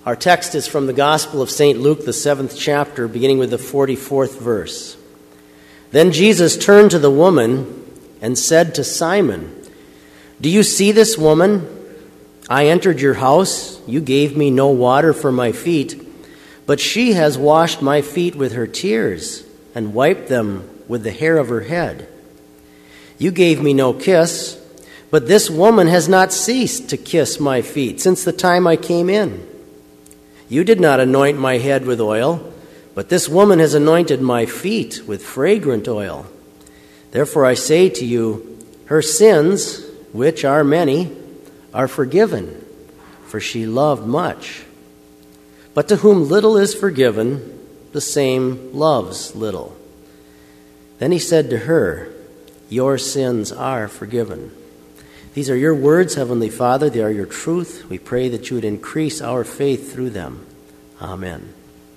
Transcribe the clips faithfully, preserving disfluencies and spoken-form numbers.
Our text is from the Gospel of Saint Luke, the seventh chapter, beginning with the forty-fourth verse. Then Jesus turned to the woman and said to Simon, "Do you see this woman? I entered your house. You gave me no water for my feet, but she has washed my feet with her tears and wiped them with the hair of her head. You gave me no kiss, but this woman has not ceased to kiss my feet since the time I came in. You did not anoint my head with oil, but this woman has anointed my feet with fragrant oil. Therefore I say to you, her sins, which are many, are forgiven, for she loved much. But to whom little is forgiven, the same loves little." Then he said to her, "Your sins are forgiven." These are your words, Heavenly Father. They are your truth. We pray that you would increase our faith through them. Amen.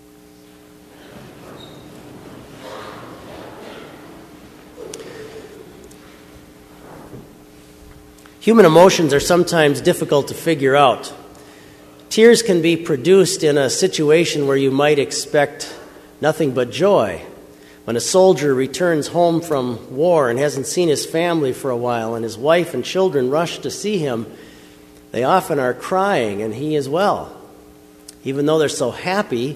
Human emotions are sometimes difficult to figure out. Tears can be produced in a situation where you might expect nothing but joy. When a soldier returns home from war and hasn't seen his family for a while, and his wife and children rush to see him, they often are crying, and he as well. Even though they're so happy,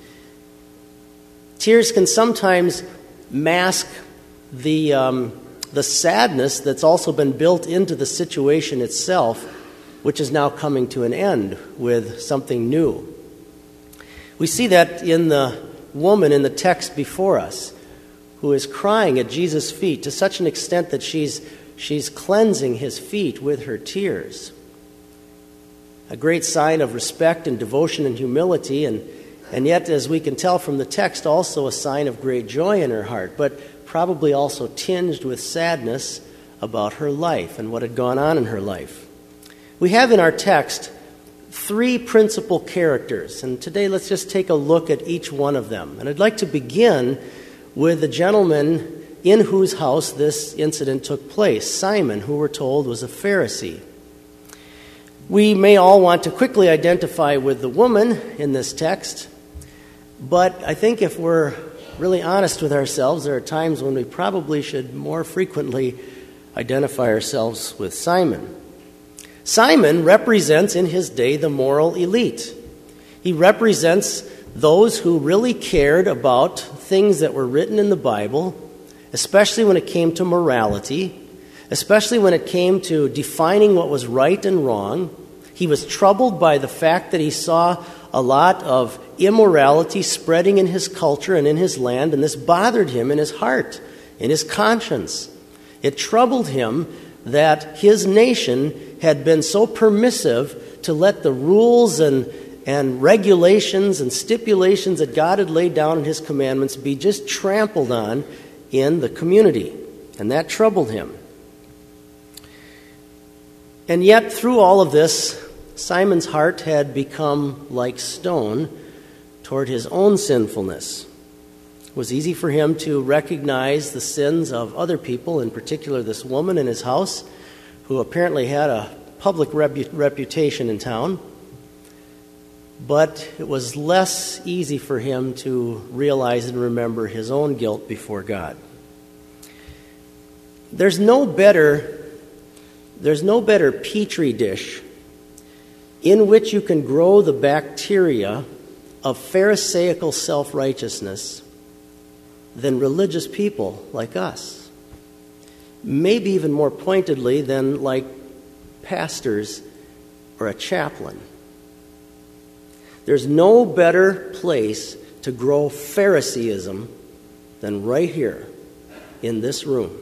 tears can sometimes mask the um, the sadness that's also been built into the situation itself, which is now coming to an end with something new. We see that in the woman in the text before us, who is crying at Jesus' feet to such an extent that she's she's cleansing his feet with her tears. A great sign of respect and devotion and humility, and, and yet, as we can tell from the text, also a sign of great joy in her heart, but probably also tinged with sadness about her life and what had gone on in her life. We have in our text three principal characters, and today let's just take a look at each one of them. And I'd like to begin with the gentleman in whose house this incident took place, Simon, who we're told was a Pharisee. We may all want to quickly identify with the woman in this text, but I think if we're really honest with ourselves, there are times when we probably should more frequently identify ourselves with Simon. Simon represents in his day the moral elite. He represents those who really cared about things that were written in the Bible, especially when it came to morality, especially when it came to defining what was right and wrong. He was troubled by the fact that he saw a lot of immorality spreading in his culture and in his land, and this bothered him in his heart, in his conscience. It troubled him that his nation had been so permissive to let the rules and, and regulations and stipulations that God had laid down in his commandments be just trampled on in the community. And that troubled him. And yet, through all of this, Simon's heart had become like stone toward his own sinfulness. It was easy for him to recognize the sins of other people, in particular this woman in his house, who apparently had a public repu- reputation in town. But it was less easy for him to realize and remember his own guilt before God. There's no better, there's no better petri dish in which you can grow the bacteria of Pharisaical self-righteousness than religious people like us. Maybe even more pointedly than like pastors or a chaplain. There's no better place to grow Phariseeism than right here in this room.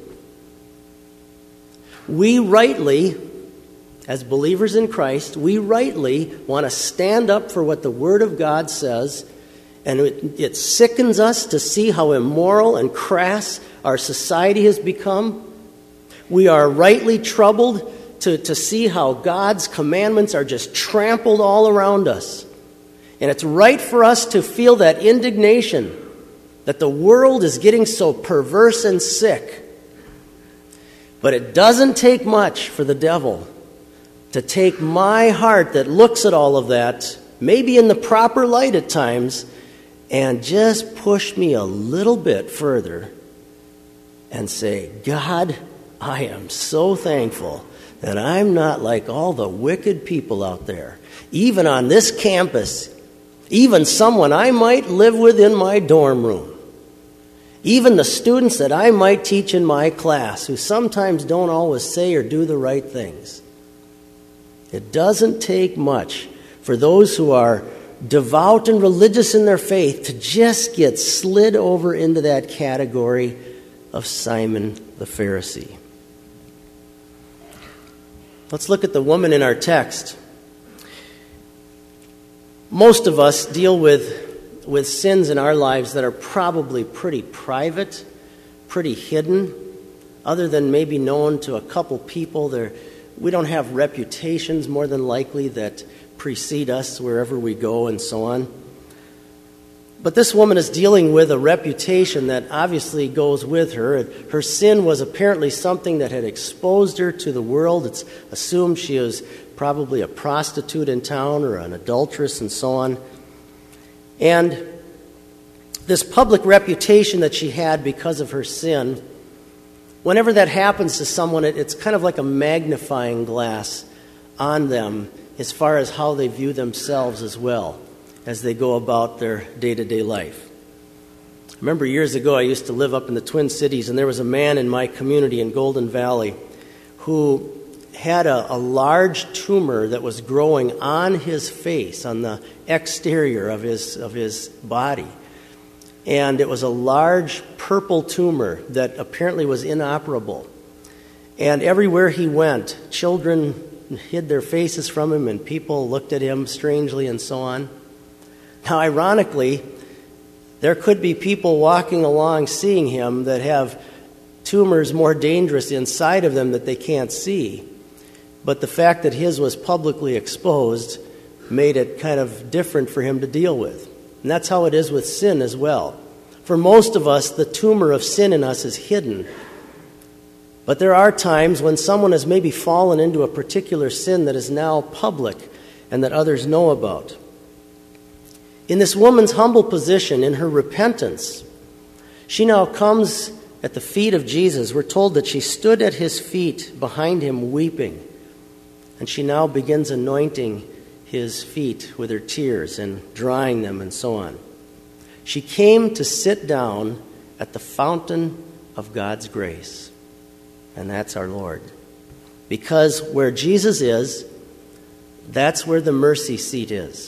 We rightly, as believers in Christ, we rightly want to stand up for what the Word of God says, and it, it sickens us to see how immoral and crass our society has become. We are rightly troubled to, to see how God's commandments are just trampled all around us. And it's right for us to feel that indignation that the world is getting so perverse and sick. But it doesn't take much for the devil to take my heart that looks at all of that maybe in the proper light at times, and just push me a little bit further and say, God, I am so thankful that I'm not like all the wicked people out there. Even on this campus, even someone I might live with in my dorm room, even the students that I might teach in my class who sometimes don't always say or do the right things. It doesn't take much for those who are devout and religious in their faith to just get slid over into that category of Simon the Pharisee. Let's look at the woman in our text. Most of us deal with, with sins in our lives that are probably pretty private, pretty hidden, other than maybe known to a couple people. They're, we don't have reputations, more than likely, that precede us wherever we go and so on. But this woman is dealing with a reputation that obviously goes with her. Her sin was apparently something that had exposed her to the world. It's assumed she was probably a prostitute in town or an adulteress and so on. And this public reputation that she had because of her sin, whenever that happens to someone, it, it's kind of like a magnifying glass on them as far as how they view themselves as well as they go about their day-to-day life. I remember years ago I used to live up in the Twin Cities, and there was a man in my community in Golden Valley who had a, a large tumor that was growing on his face, on the exterior of his of his body. And it was a large purple tumor that apparently was inoperable. And everywhere he went, children hid their faces from him, and people looked at him strangely and so on. Now, ironically, there could be people walking along seeing him that have tumors more dangerous inside of them that they can't see. But the fact that his was publicly exposed made it kind of different for him to deal with. And that's how it is with sin as well. For most of us, the tumor of sin in us is hidden. But there are times when someone has maybe fallen into a particular sin that is now public and that others know about. In this woman's humble position, in her repentance, she now comes at the feet of Jesus. We're told that she stood at his feet behind him weeping. And she now begins anointing his feet with her tears and drying them and so on. She came to sit down at the fountain of God's grace. And that's our Lord. Because where Jesus is, that's where the mercy seat is.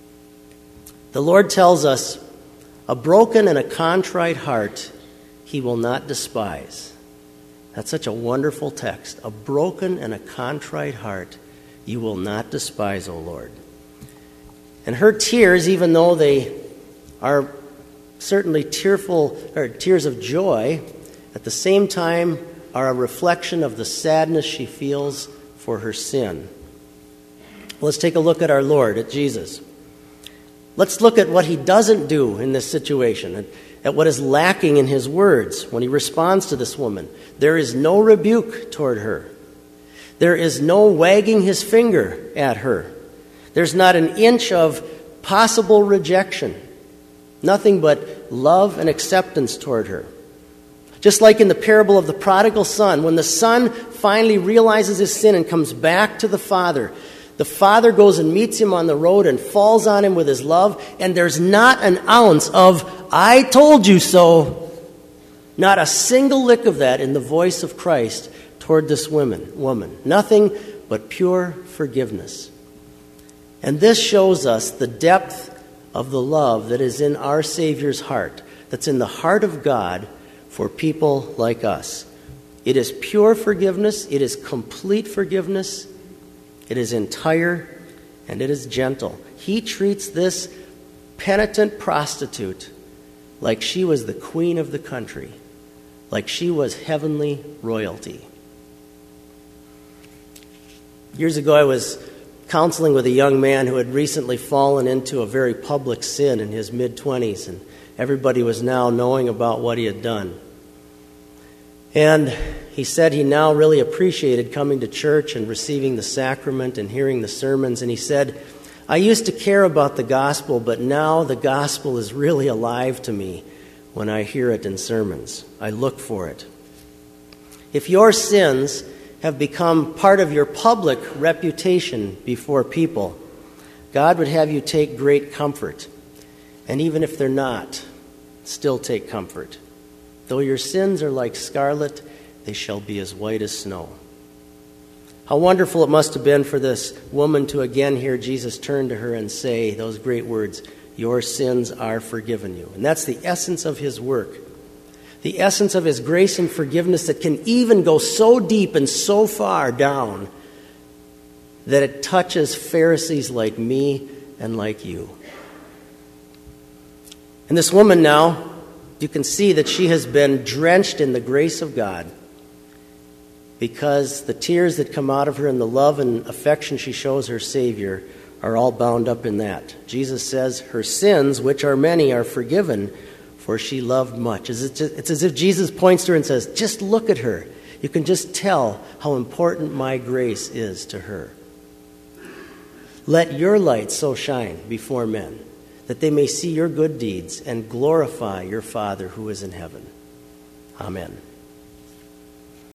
The Lord tells us, a broken and a contrite heart he will not despise. That's such a wonderful text. A broken and a contrite heart you will not despise, O Lord. And her tears, even though they are certainly tearful or tears of joy, at the same time are a reflection of the sadness she feels for her sin. Let's take a look at our Lord, at Jesus. Let's look at what he doesn't do in this situation, at, at what is lacking in his words when he responds to this woman. There is no rebuke toward her. There is no wagging his finger at her. There's not an inch of possible rejection. Nothing but love and acceptance toward her. Just like in the parable of the prodigal son, when the son finally realizes his sin and comes back to the father, the father goes and meets him on the road and falls on him with his love, and there's not an ounce of, I told you so. Not a single lick of that in the voice of Christ toward this woman. woman. Nothing but pure forgiveness. And this shows us the depth of the love that is in our Savior's heart, that's in the heart of God for people like us. It is pure forgiveness, it is complete forgiveness, it is entire, and it is gentle. He treats this penitent prostitute like she was the queen of the country, like she was heavenly royalty. Years ago, I was counseling with a young man who had recently fallen into a very public sin in his mid-twenties, and everybody was now knowing about what he had done. And he said he now really appreciated coming to church and receiving the sacrament and hearing the sermons, and he said, I used to care about the gospel, but now the gospel is really alive to me when I hear it in sermons. I look for it. If your sins have become part of your public reputation before people, God would have you take great comfort. And even if they're not, still take comfort. Though your sins are like scarlet, they shall be as white as snow. How wonderful it must have been for this woman to again hear Jesus turn to her and say those great words, "Your sins are forgiven you." And that's the essence of his work. The essence of his grace and forgiveness that can even go so deep and so far down that it touches Pharisees like me and like you. And this woman now, you can see that she has been drenched in the grace of God, because the tears that come out of her and the love and affection she shows her Savior are all bound up in that. Jesus says her sins, which are many, are forgiven, for she loved much. It's as if Jesus points to her and says, just look at her. You can just tell how important my grace is to her. Let your light so shine before men, that they may see your good deeds and glorify your Father who is in heaven. Amen.